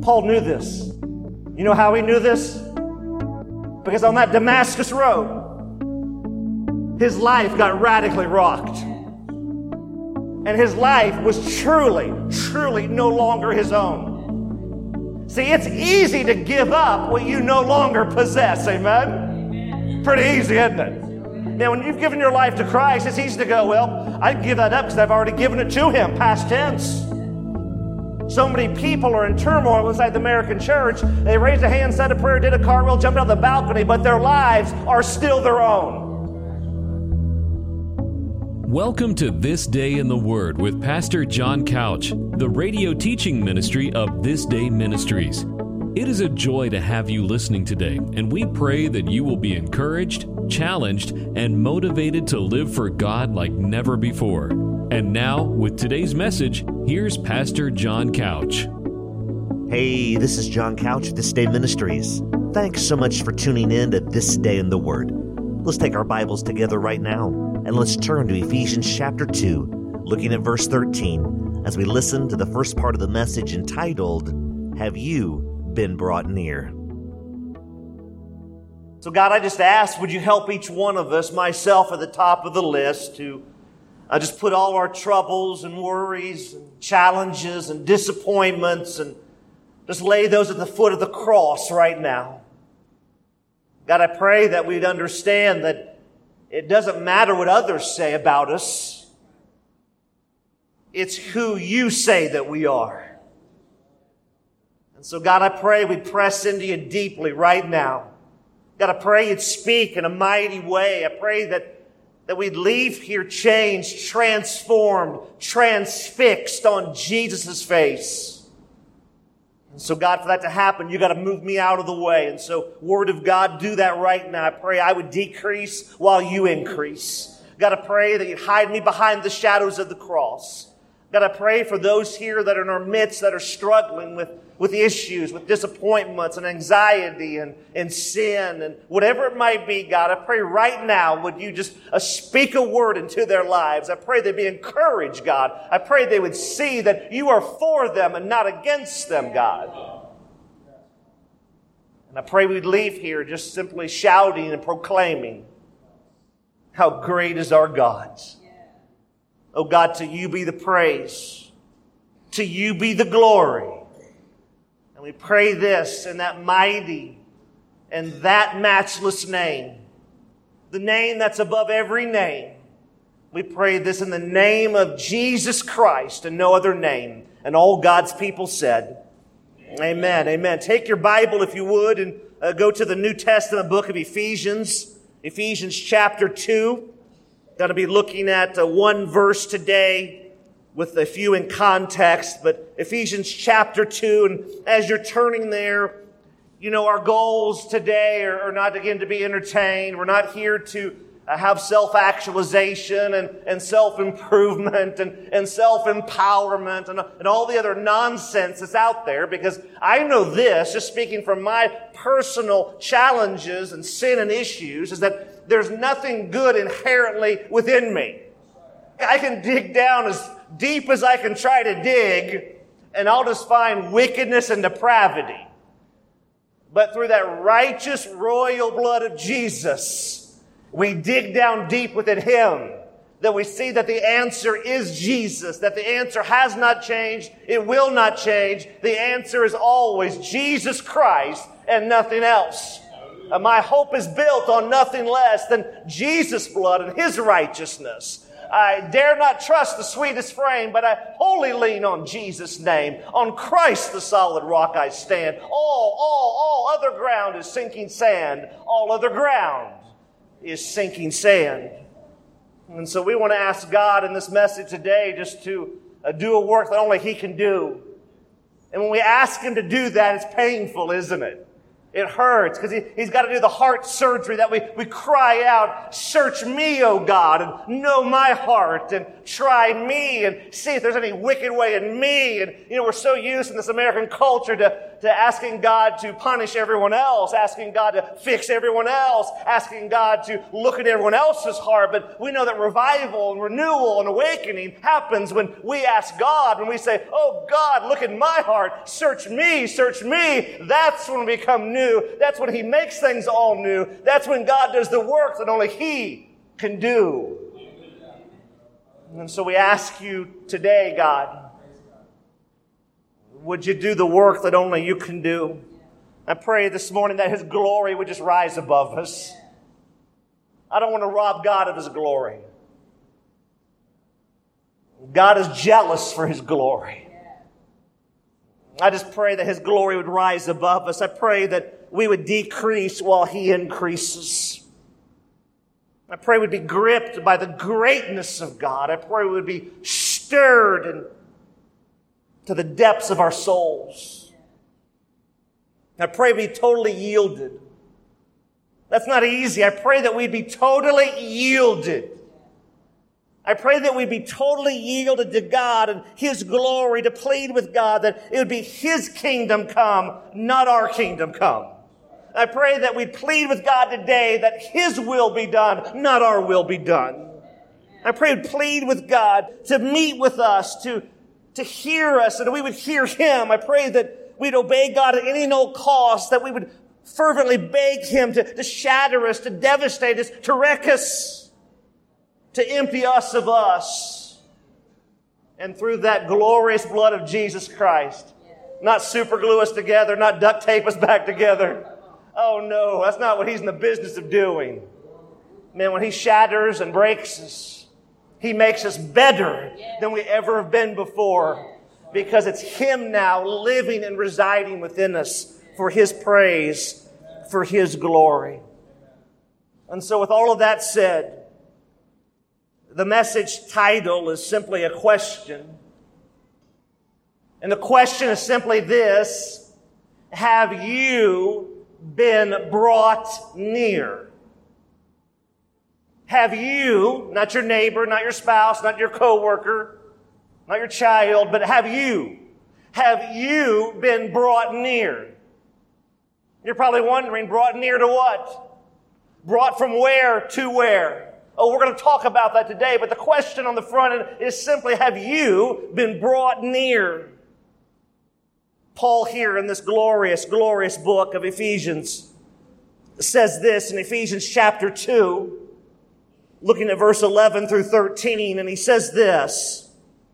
Paul knew this. You know how he knew this? Because on that Damascus road, his life got radically rocked. And his life was truly no longer his own. See, it's easy to give up what you no longer possess, amen? Pretty easy, isn't it? Now, when you've given your life to Christ, it's easy to go, well, I can give that up because I've already given it to Him, past tense. So many people are in turmoil inside the American church. They raised a hand, said a prayer, did a cartwheel, jumped out the balcony, but their lives are still their own. Welcome to This Day in the Word with Pastor John Couch, the radio teaching ministry of This Day Ministries. It is a joy to have you listening today, and we pray that you will be encouraged, challenged, and motivated to live for God like never before. And now, with today's message, here's Pastor John Couch. Hey, this is John Couch at This Day Ministries. Thanks so much for tuning in to This Day in the Word. Let's take our Bibles together right now, and let's turn to Ephesians chapter 2, looking at verse 13, as we listen to the first part of the message entitled, Have You Been Brought Near? So God, I just ask, would you help each one of us, myself at the top of the list, to just put all our troubles and worries and challenges and disappointments and just lay those at the foot of the cross right now. God, I pray that we'd understand that it doesn't matter what others say about us. It's who you say that we are. And so, God, I pray we'd press into you deeply right now. God, I pray you'd speak in a mighty way. I pray that we'd leave here changed, transformed, transfixed on Jesus' face. And so, God, for that to happen, you got to move me out of the way. And so, Word of God, do that right now. I pray I would decrease while you increase. God, I pray that you'd hide me behind the shadows of the cross. God, I pray for those here that are in our midst that are struggling with issues, with disappointments and anxiety and sin and whatever it might be, God. I pray right now, would you just speak a word into their lives. I pray they'd be encouraged, God. I pray they would see that you are for them and not against them, God. And I pray we'd leave here just simply shouting and proclaiming how great is our God. Oh God, to you be the praise. To you be the glory. And we pray this in that mighty and that matchless name. The name that's above every name. We pray this in the name of Jesus Christ and no other name. And all God's people said, Amen, amen. Take your Bible, if you would, and go to the New Testament book of Ephesians. Ephesians chapter 2. Going to be looking at one verse today with a few in context, but Ephesians chapter 2, and as you're turning there, you know, our goals today are not, again, to be entertained. We're not here to have self-actualization and self-improvement and self-empowerment and all the other nonsense that's out there, because I know this, just speaking from my personal challenges and sin and issues, is that there's nothing good inherently within me. I can dig down as deep as I can try to dig, and I'll just find wickedness and depravity. But through that righteous royal blood of Jesus, we dig down deep within Him, that we see that the answer is Jesus, that the answer has not changed, it will not change. The answer is always Jesus Christ and nothing else. My hope is built on nothing less than Jesus' blood and His righteousness. I dare not trust the sweetest frame, but I wholly lean on Jesus' name. On Christ the solid rock I stand. All other ground is sinking sand. All other ground is sinking sand. And so we want to ask God in this message today just to do a work that only He can do. And when we ask Him to do that, it's painful, isn't it? It hurts because He's got to do the heart surgery that we cry out, search me, O God, and know my heart, and try me, and see if there's any wicked way in me. And, we're so used in this American culture to asking God to punish everyone else, asking God to fix everyone else, asking God to look at everyone else's heart. But we know that revival and renewal and awakening happens when we ask God, when we say, oh God, look at my heart, search me, search me. That's when we become new. That's when He makes things all new. That's when God does the work that only He can do. And so we ask You today, God, would You do the work that only You can do? I pray this morning that His glory would just rise above us. I don't want to rob God of His glory. God is jealous for His glory. I just pray that His glory would rise above us. I pray that we would decrease while He increases. I pray we'd be gripped by the greatness of God. I pray we would be stirred to the depths of our souls. I pray we'd be totally yielded. That's not easy. I pray that we'd be totally yielded. I pray that we'd be totally yielded to God and His glory, to plead with God that it would be His kingdom come, not our kingdom come. I pray that we'd plead with God today that His will be done, not our will be done. I pray we'd plead with God to meet with us, to hear us, and we would hear Him. I pray that we'd obey God at any and all cost, that we would fervently beg Him to shatter us, to devastate us, to wreck us, to empty us of us. And through that glorious blood of Jesus Christ, not super glue us together, not duct tape us back together. Oh no, that's not what He's in the business of doing. Man, when He shatters and breaks us, He makes us better than we ever have been before, because it's Him now living and residing within us for His praise, for His glory. And so with all of that said, the message title is simply a question. And the question is simply this: have you been brought near? Have you, not your neighbor, not your spouse, not your coworker, not your child, but have you been brought near? You're probably wondering, brought near to what? Brought from where to where? Oh, we're going to talk about that today, but the question on the front end is simply, have you been brought near? Paul here in this glorious, glorious book of Ephesians says this in Ephesians chapter 2, looking at verse 11 through 13, and he says this: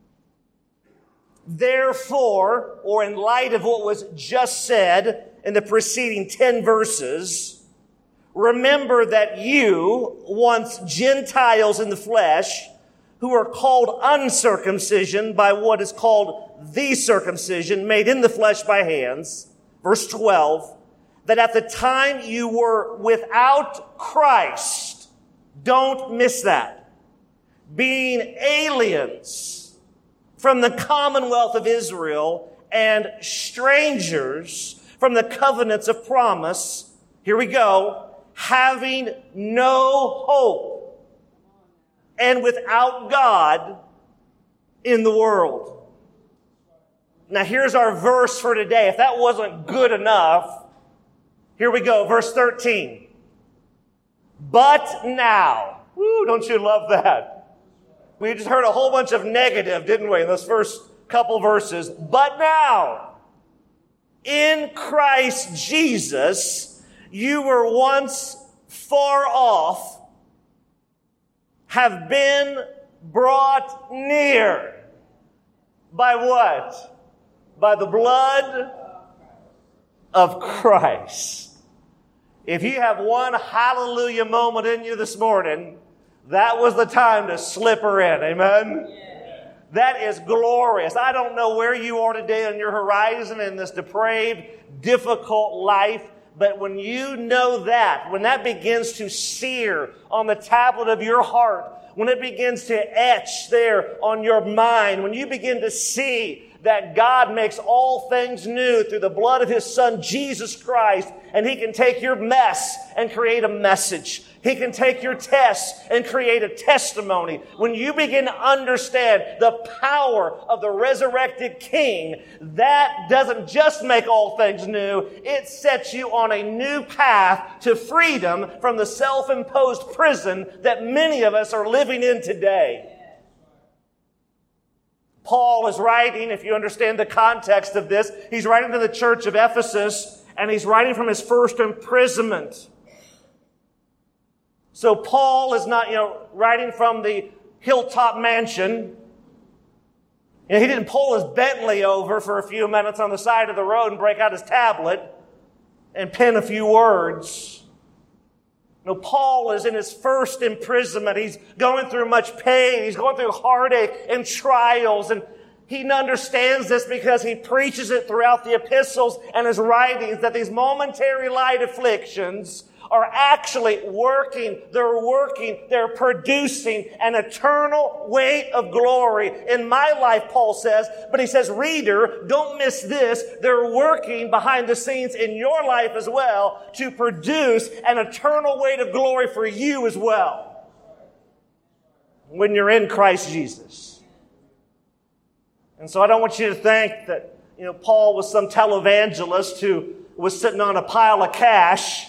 therefore, or in light of what was just said in the preceding 10 verses, remember that you, once Gentiles in the flesh, who are called uncircumcision by what is called the circumcision made in the flesh by hands, verse 12, that at the time you were without Christ, don't miss that, being aliens from the commonwealth of Israel and strangers from the covenants of promise, here we go, having no hope and without God in the world. Now here's our verse for today. If that wasn't good enough, here we go, verse 13. But now, woo, don't you love that? We just heard a whole bunch of negative, didn't we, in those first couple verses. But now, in Christ Jesus, you were once far off, have been brought near. By what? By the blood of Christ. If you have one hallelujah moment in you this morning, that was the time to slip her in. Amen? Yeah. That is glorious. I don't know where you are today on your horizon in this depraved, difficult life, but when you know that, when that begins to sear on the tablet of your heart, when it begins to etch there on your mind, when you begin to see that God makes all things new through the blood of His Son, Jesus Christ, and He can take your mess and create a message. He can take your tests and create a testimony. When you begin to understand the power of the resurrected King, that doesn't just make all things new, it sets you on a new path to freedom from the self-imposed prison that many of us are living in today. Paul is writing, if you understand the context of this, he's writing to the church of Ephesus, and he's writing from his first imprisonment. So Paul is not, writing from the hilltop mansion. He didn't pull his Bentley over for a few minutes on the side of the road and break out his tablet and pen a few words. No, Paul is in his first imprisonment. He's going through much pain. He's going through heartache and trials. And he understands this because he preaches it throughout the epistles and his writings, that these momentary light afflictions are actually working, they're producing an eternal weight of glory in my life, Paul says. But he says, reader, don't miss this. They're working behind the scenes in your life as well to produce an eternal weight of glory for you as well when you're in Christ Jesus. And so I don't want you to think that, Paul was some televangelist who was sitting on a pile of cash.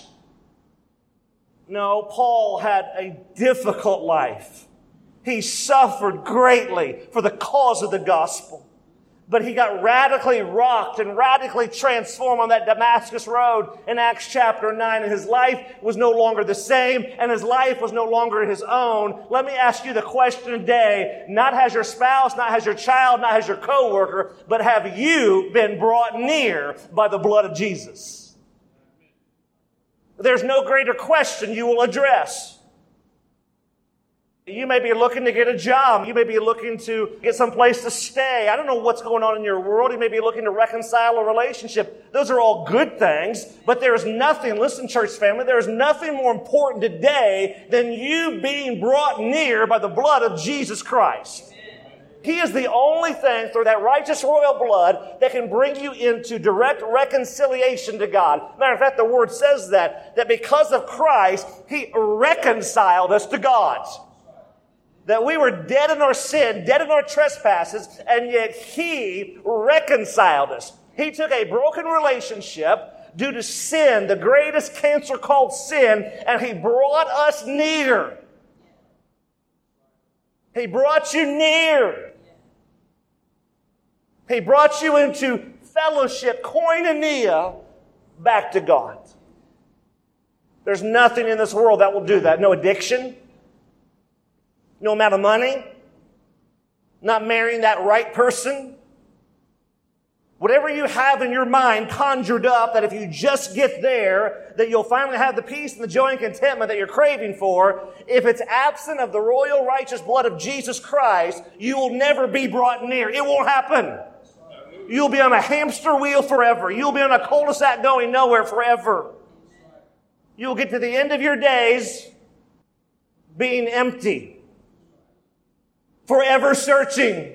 No, Paul had a difficult life. He suffered greatly for the cause of the gospel. But he got radically rocked and radically transformed on that Damascus road in Acts chapter 9. And his life was no longer the same, and his life was no longer his own. Let me ask you the question today. Not has your spouse, not has your child, not has your coworker, but have you been brought near by the blood of Jesus? There's no greater question you will address. You may be looking to get a job. You may be looking to get someplace to stay. I don't know what's going on in your world. You may be looking to reconcile a relationship. Those are all good things, but there is nothing, listen, church family, there is nothing more important today than you being brought near by the blood of Jesus Christ. He is the only thing through that righteous royal blood that can bring you into direct reconciliation to God. Matter of fact, the Word says that because of Christ, He reconciled us to God. That we were dead in our sin, dead in our trespasses, and yet He reconciled us. He took a broken relationship due to sin, the greatest cancer called sin, and He brought us near. He brought you near. He brought you into fellowship, koinonia, back to God. There's nothing in this world that will do that. No addiction, no amount of money, not marrying that right person. Whatever you have in your mind conjured up that if you just get there, that you'll finally have the peace and the joy and contentment that you're craving for, if it's absent of the royal righteous blood of Jesus Christ, you will never be brought near. It won't happen. You'll be on a hamster wheel forever. You'll be on a cul-de-sac going nowhere forever. You'll get to the end of your days being empty, forever searching.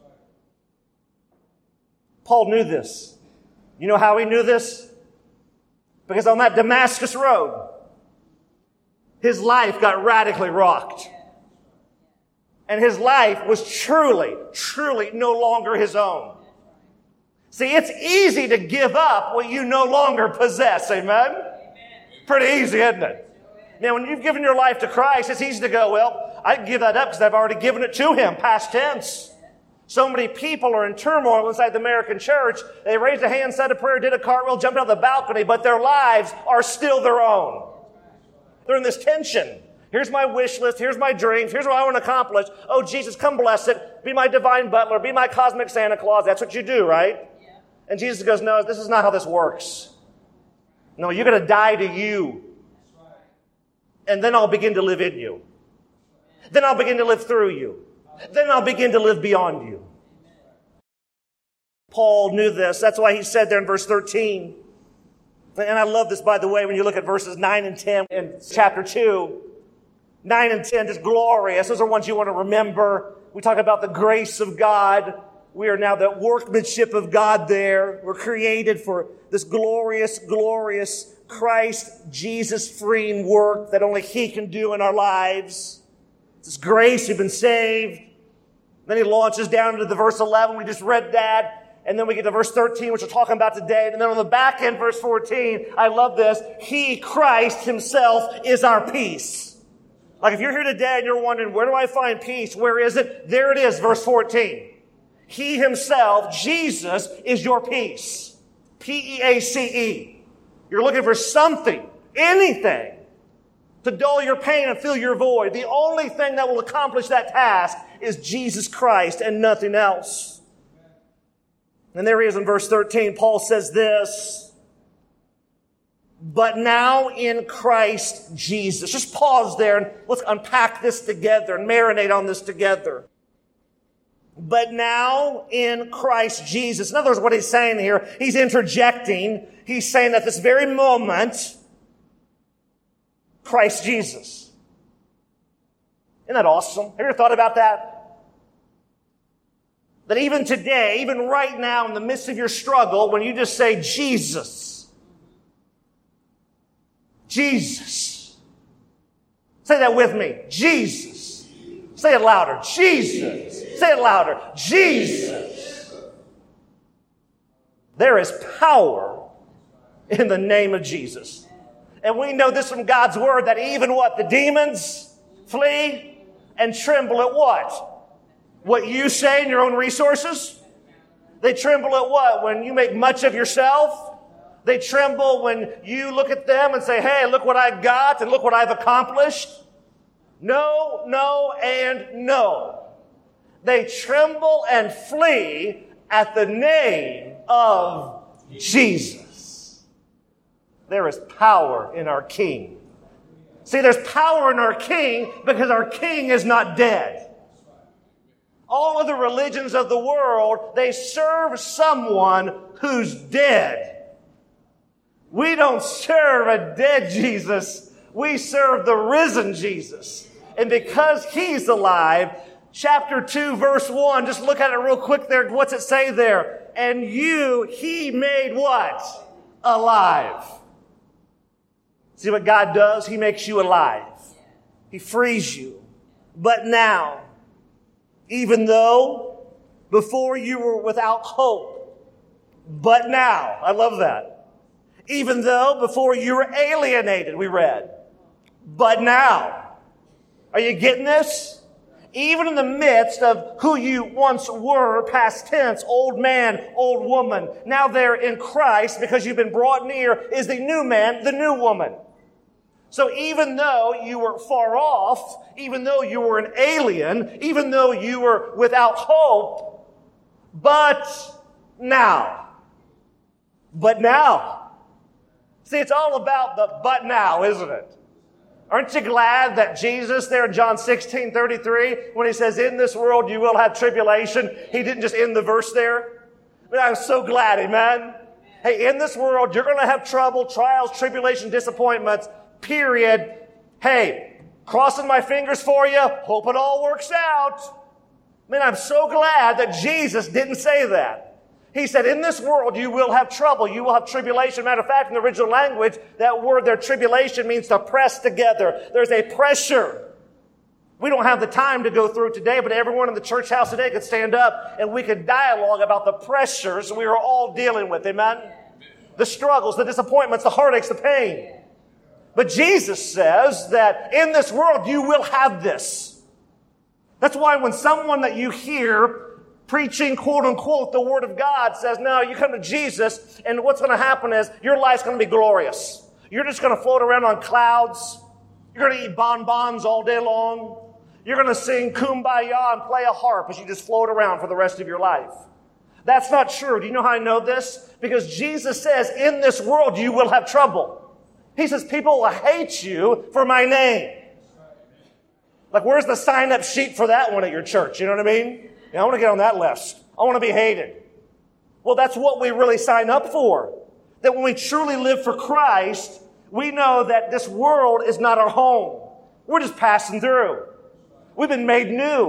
Paul knew this. You know how he knew this? Because on that Damascus road, his life got radically rocked. And his life was truly, truly no longer his own. See, it's easy to give up what you no longer possess. Amen? Pretty easy, isn't it? Now, when you've given your life to Christ, it's easy to go, well, I can give that up because I've already given it to Him, past tense. So many people are in turmoil inside the American church. They raised a hand, said a prayer, did a cartwheel, jumped out of the balcony, but their lives are still their own. They're in this tension. Here's my wish list. Here's my dreams. Here's what I want to accomplish. Oh, Jesus, come bless it. Be my divine butler. Be my cosmic Santa Claus. That's what you do, right? And Jesus goes, no, this is not how this works. No, you're going to die to you. And then I'll begin to live in you. Then I'll begin to live through you. Then I'll begin to live beyond you. Paul knew this. That's why he said there in verse 13. And I love this, by the way, when you look at verses 9 and 10 in chapter 2. 9 and 10, just glorious. Those are ones you want to remember. We talk about the grace of God. We are now the workmanship of God there. We're created for this glorious, glorious Christ Jesus freeing work that only He can do in our lives. This grace, we've been saved. Then He launches down into the verse 11. We just read that. And then we get to verse 13, which we're talking about today. And then on the back end, verse 14, I love this. He, Christ Himself, is our peace. Like if you're here today and you're wondering, where do I find peace? Where is it? There it is, verse 14. He Himself, Jesus, is your peace. P-E-A-C-E. You're looking for something, anything, to dull your pain and fill your void. The only thing that will accomplish that task is Jesus Christ and nothing else. And there he is in verse 13. Paul says this, but now in Christ Jesus. Just pause there and let's unpack this together and marinate on this together. But now in Christ Jesus. In other words, what he's saying here, he's interjecting. He's saying at this very moment, Christ Jesus. Isn't that awesome? Have you ever thought about that? That even today, even right now in the midst of your struggle, when you just say Jesus, Jesus. Say that with me. Jesus. Say it louder. Jesus. Say it louder. Jesus. There is power in the name of Jesus. And we know this from God's word that even what? The demons flee and tremble at what? What you say in your own resources? They tremble at what? When you make much of yourself? They tremble when you look at them and say, hey, look what I got and look what I've accomplished. No, no, and no. They tremble and flee at the name of Jesus. There is power in our King. See, there's power in our King because our King is not dead. All of the religions of the world, they serve someone who's dead. We don't serve a dead Jesus. We serve the risen Jesus. And because He's alive, chapter 2, verse 1, just look at it real quick there. What's it say there? And you, He made what? Alive. See what God does? He makes you alive. He frees you. But now, even though before you were without hope, but now, I love that. Even though before you were alienated, we read, but now. Are you getting this? Even in the midst of who you once were, past tense, old man, old woman, now there in Christ, because you've been brought near, is the new man, the new woman. So even though you were far off, even though you were an alien, even though you were without hope, but now. See, it's all about the but now, isn't it? Aren't you glad that Jesus there in John 16:33, when He says, in this world you will have tribulation, He didn't just end the verse there? But I'm so glad, amen? Hey, in this world you're going to have trouble, trials, tribulation, disappointments. Period. Hey, crossing my fingers for you. Hope it all works out. Man, I'm so glad that Jesus didn't say that. He said, in this world you will have trouble. You will have tribulation. Matter of fact, in the original language, that word there, tribulation, means to press together. There's a pressure. We don't have the time to go through it today, but everyone in the church house today could stand up and we could dialogue about the pressures we are all dealing with. Amen? The struggles, the disappointments, the heartaches, the pain. But Jesus says that in this world you will have this. That's why when someone that you hear preaching, quote unquote, the Word of God says, no, you come to Jesus and what's going to happen is your life's going to be glorious. You're just going to float around on clouds. You're going to eat bonbons all day long. You're going to sing Kumbaya and play a harp as you just float around for the rest of your life. That's not true. Do you know how I know this? Because Jesus says, in this world you will have trouble. He says, people will hate you for my name. Like, where's the sign-up sheet for that one at your church? You know what I mean? Yeah, I want to get on that list. I want to be hated. Well, that's what we really sign up for. That when we truly live for Christ, we know that this world is not our home. We're just passing through. We've been made new.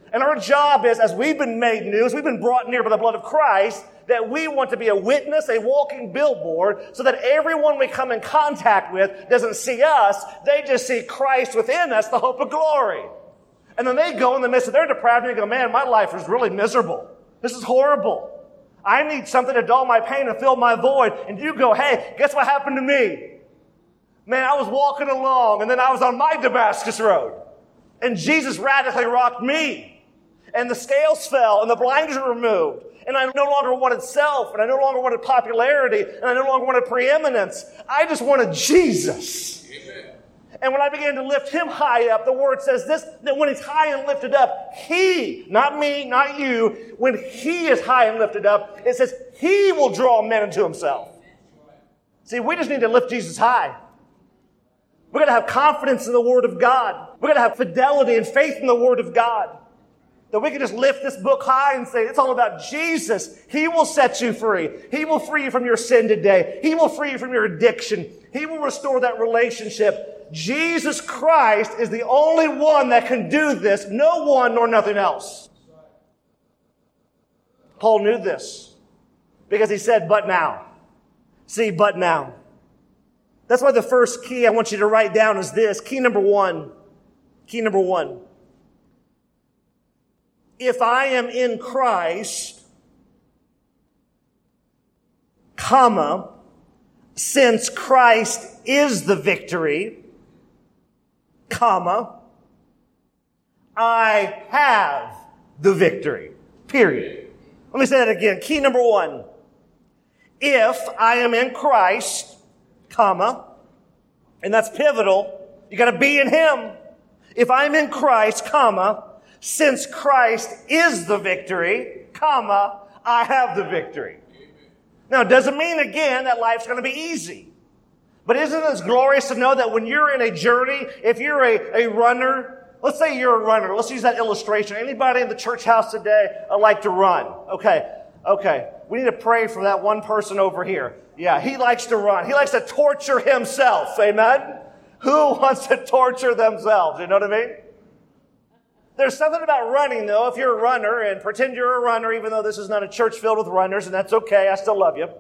And our job is, as we've been made new, as we've been brought near by the blood of Christ, that we want to be a witness, a walking billboard, so that everyone we come in contact with doesn't see us, they just see Christ within us, the hope of glory. And then they go in the midst of their depravity and go, man, my life is really miserable. This is horrible. I need something to dull my pain and fill my void. And you go, hey, guess what happened to me? Man, I was walking along, and then I was on my Damascus road. And Jesus radically rocked me. And the scales fell, and the blinders were removed. And I no longer wanted self, and I no longer wanted popularity, and I no longer wanted preeminence. I just wanted Jesus. Amen. And when I began to lift him high up, the word says this, that when he's high and lifted up, he, not me, not you, when he is high and lifted up, it says he will draw men into himself. See, we just need to lift Jesus high. We're going to have confidence in the Word of God. We're going to have fidelity and faith in the Word of God. That we can just lift this book high and say, it's all about Jesus. He will set you free. He will free you from your sin today. He will free you from your addiction. He will restore that relationship. Jesus Christ is the only one that can do this. No one nor nothing else. Paul knew this because he said, but now. See, but now. That's why the first key I want you to write down is this. Key number one. Key number one. If I am in Christ, comma, since Christ is the victory, comma, I have the victory. Period. Let me say that again. Key number one. If I am in Christ, comma, and that's pivotal. You got to be in him. If I'm in Christ, comma, since Christ is the victory, comma, I have the victory. Now, it doesn't mean, again, that life's going to be easy. But isn't it glorious to know that when you're in a journey, if you're a runner, let's say you're a runner. Let's use that illustration. Anybody in the church house today like to run? Okay. We need to pray for that one person over here. Yeah, he likes to run. He likes to torture himself. Amen? Who wants to torture themselves? You know what I mean? There's something about running, though, if you're a runner, and pretend you're a runner, even though this is not a church filled with runners, and that's okay. I still love you.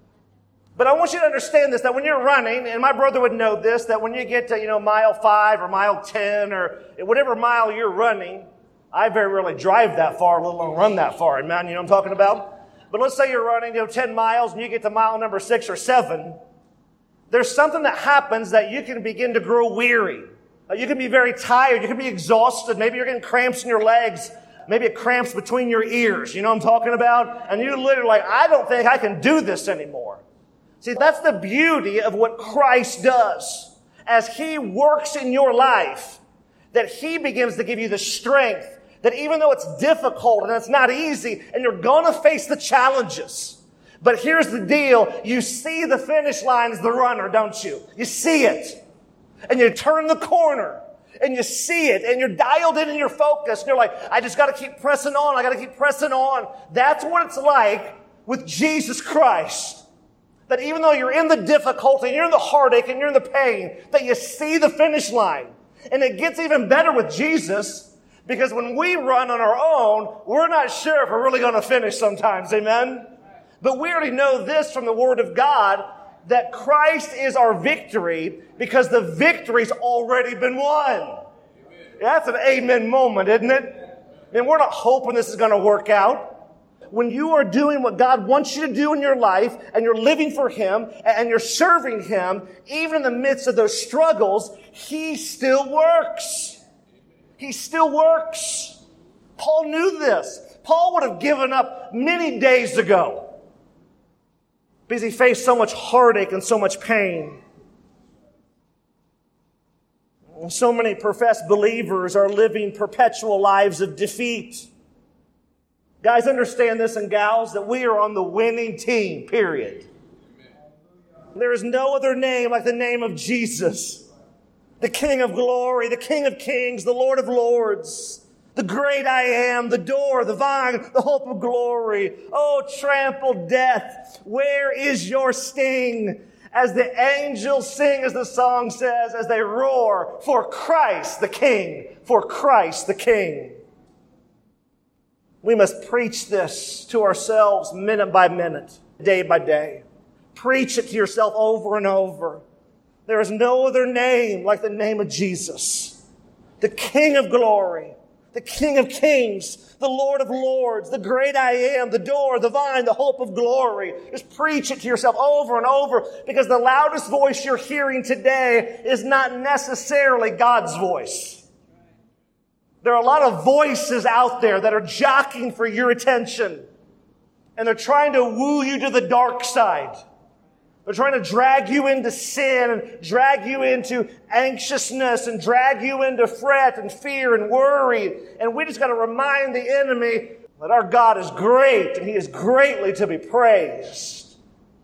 But I want you to understand this, that when you're running, and my brother would know this, that when you get to, mile 5 or mile 10 or whatever mile you're running, I very rarely drive that far, let alone run that far. Amen? You know what I'm talking about? But let's say you're running, 10 miles, and you get to mile number 6 or 7. There's something that happens that you can begin to grow weary. You can be very tired. You can be exhausted. Maybe you're getting cramps in your legs. Maybe it cramps between your ears. You know what I'm talking about? And you're literally like, I don't think I can do this anymore. See, that's the beauty of what Christ does. As he works in your life, that he begins to give you the strength that even though it's difficult and it's not easy and you're going to face the challenges, but here's the deal. You see the finish line as the runner, don't you? You see it. And you turn the corner and you see it and you're dialed in and you're focused. And you're like, I just got to keep pressing on. I got to keep pressing on. That's what it's like with Jesus Christ. That even though you're in the difficulty and you're in the heartache and you're in the pain, that you see the finish line. And it gets even better with Jesus because when we run on our own, we're not sure if we're really going to finish sometimes. Amen? But we already know this from the Word of God, that Christ is our victory because the victory's already been won. Amen. That's an amen moment, isn't it? And we're not hoping this is going to work out. When you are doing what God wants you to do in your life and you're living for him and you're serving him, even in the midst of those struggles, he still works. He still works. Paul knew this. Paul would have given up many days ago because he faced so much heartache and so much pain. So many professed believers are living perpetual lives of defeat. Guys, understand this, and gals, that we are on the winning team, period. There is no other name like the name of Jesus, the King of glory, the King of kings, the Lord of lords, the great I am, the door, the vine, the hope of glory. Oh, trampled death, where is your sting? As the angels sing, as the song says, as they roar, for Christ the King, for Christ the King. We must preach this to ourselves minute by minute, day by day. Preach it to yourself over and over. There is no other name like the name of Jesus, the King of glory, the King of kings, the Lord of lords, the great I am, the door, the vine, the hope of glory. Just preach it to yourself over and over, because the loudest voice you're hearing today is not necessarily God's voice. There are a lot of voices out there that are jockeying for your attention, and they're trying to woo you to the dark side. They're trying to drag you into sin and drag you into anxiousness and drag you into fret and fear and worry. And we just got to remind the enemy that our God is great and He is greatly to be praised.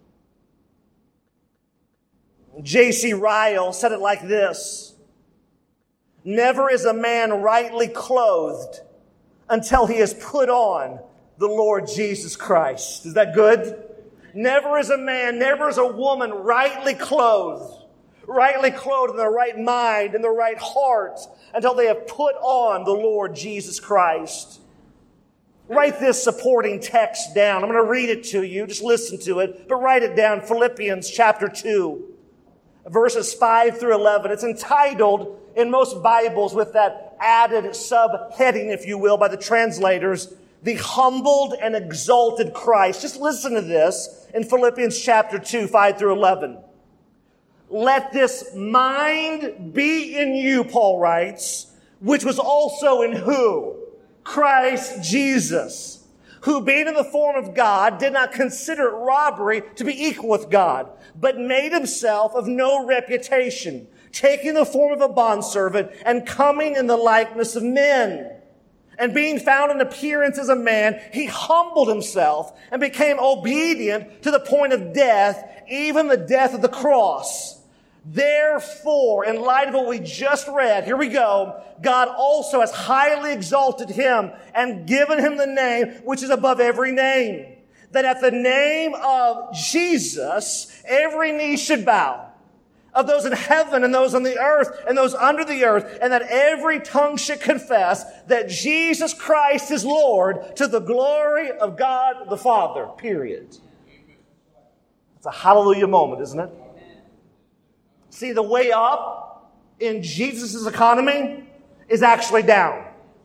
J.C. Ryle said it like this: never is a man rightly clothed until he has put on the Lord Jesus Christ. Is that good? Never is a man, never is a woman rightly clothed in the right mind, in the right heart, until they have put on the Lord Jesus Christ. Write this supporting text down. I'm going to read it to you. Just listen to it, but write it down. Philippians chapter 2, verses 5 through 11. It's entitled, in most Bibles, with that added subheading, if you will, by the translators, the humbled and exalted Christ. Just listen to this in Philippians chapter 2, 5 through 11. Let this mind be in you, Paul writes, which was also in who? Christ Jesus, who being in the form of God did not consider it robbery to be equal with God, but made himself of no reputation, taking the form of a bondservant and coming in the likeness of men. And being found in appearance as a man, he humbled himself and became obedient to the point of death, even the death of the cross. Therefore, in light of what we just read, here we go, God also has highly exalted him and given him the name which is above every name, that at the name of Jesus, every knee should bow, of those in heaven and those on the earth and those under the earth, and that every tongue should confess that Jesus Christ is Lord, to the glory of God the Father. Period. It's a hallelujah moment, isn't it? See, the way up in Jesus' economy is actually down.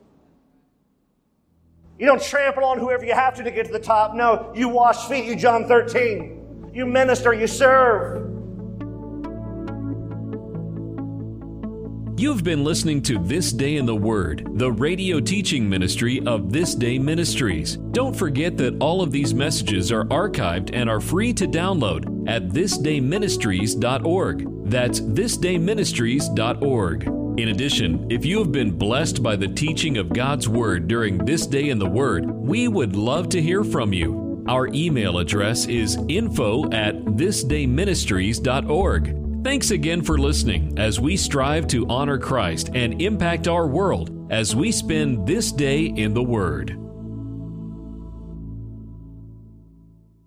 You don't trample on whoever you have to get to the top. No, you wash feet, you John 13. You minister, you serve. You've been listening to This Day in the Word, the radio teaching ministry of This Day Ministries. Don't forget that all of these messages are archived and are free to download at thisdayministries.org. That's thisdayministries.org. In addition, if you have been blessed by the teaching of God's Word during This Day in the Word, we would love to hear from you. Our email address is info@thisdayministries.org. Thanks again for listening as we strive to honor Christ and impact our world as we spend this day in the Word.